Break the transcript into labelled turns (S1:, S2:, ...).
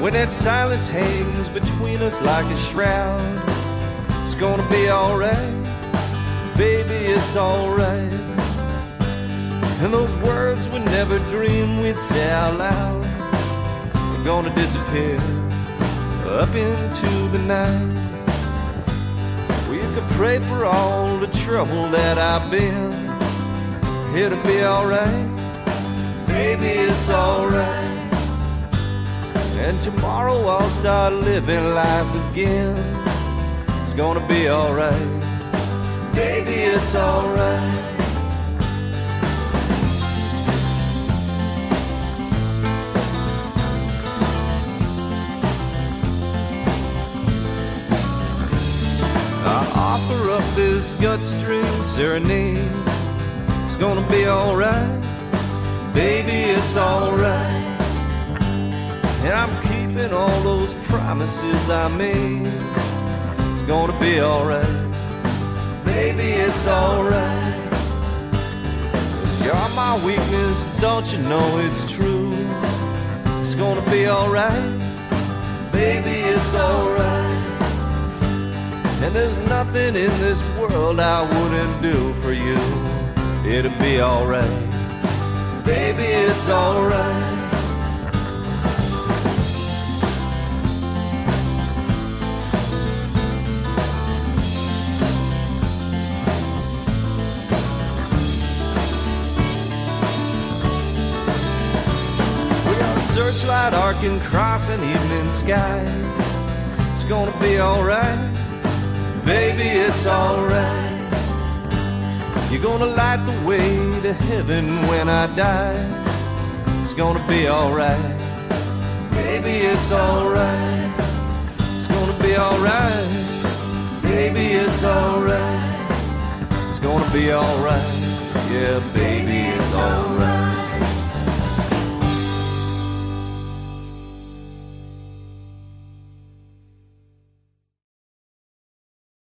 S1: when that silence hangs between us like a shroud. It's gonna be alright, baby, it's alright. And those words we never dreamed we'd say out loud are gonna disappear up into the night. We could pray for all the trouble that I've been. It'll be alright, baby, it's alright. And tomorrow I'll start living life again. It's gonna be alright, baby, it's alright. I offer up this gut string serenade. It's gonna be alright, baby, it's alright. And I'm keeping all those promises I made. It's gonna be alright, baby, it's alright. 'Cause you're my weakness, don't you know it's true? It's gonna be alright, baby, it's alright. And there's nothing in this world I wouldn't do for you. It'll be alright, baby, it's alright. Searchlight arcing across an evening sky. It's gonna be alright, baby, it's alright. You're gonna light the way to heaven when I die. It's gonna be alright, baby, it's alright. It's gonna be alright, baby, it's alright. It's gonna be alright, yeah, baby,